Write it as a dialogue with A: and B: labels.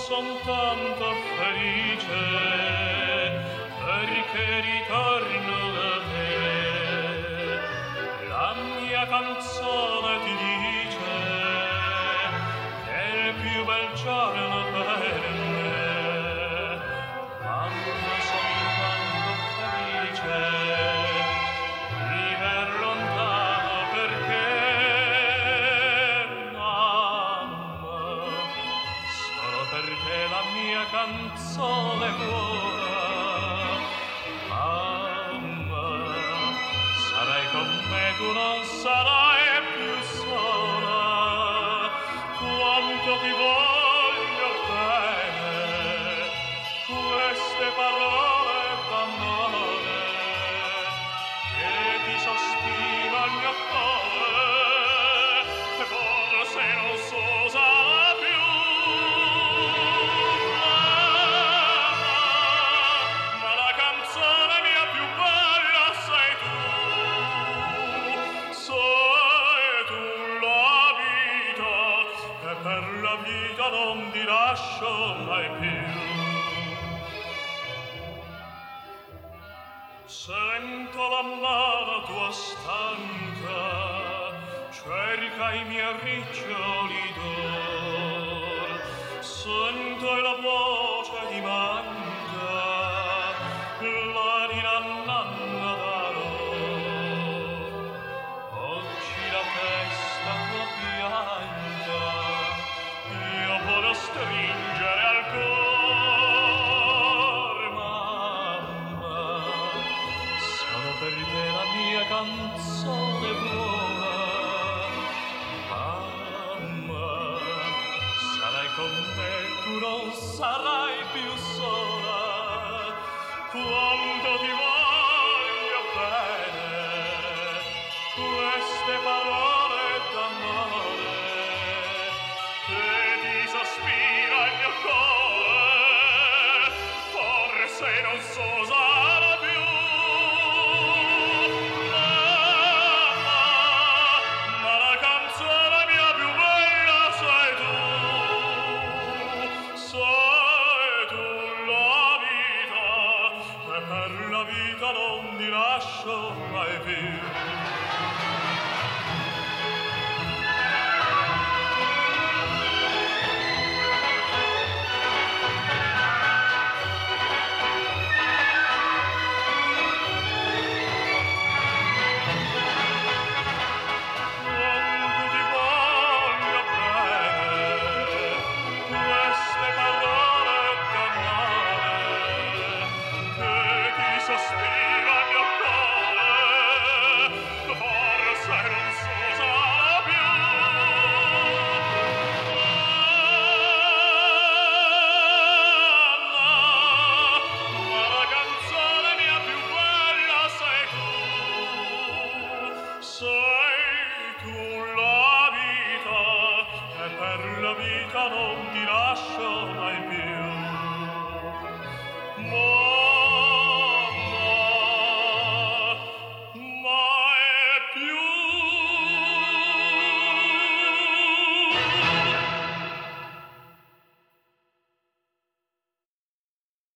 A: son tanto felice perché ritorno da te. La mia canzone ti dice che è il più bel giorno per me. Mamma, son tanto felice viver lontano perché mamma, solo per te la mia canzone vuole. Mamma, sarai con me, tu non sarai più sola. Quanto ti voglio bene, queste parole d'amore che ti sospira il mio cuore, e forse non so usare più. Ma la canzone mia più bella sei tu la vita, e per la vita non ti lascio mai più. Sento la mano tua stanca, cerca i miei riccioli d'or, sento la voce ti manca, l'anima nanna d'amor. Oggi la testa tua piange, io voglio stringere al cor, mamma, solo per te la mia canzone vola. Mamma, sarai con me, tu non sarai più sola. Quanto ti voglio bene, queste parole d'amore che ti sospira il mio cuore, forse non so usare più. Ma la canzone mia più bella sei tu la vita, e per la vita non ti lascio mai più.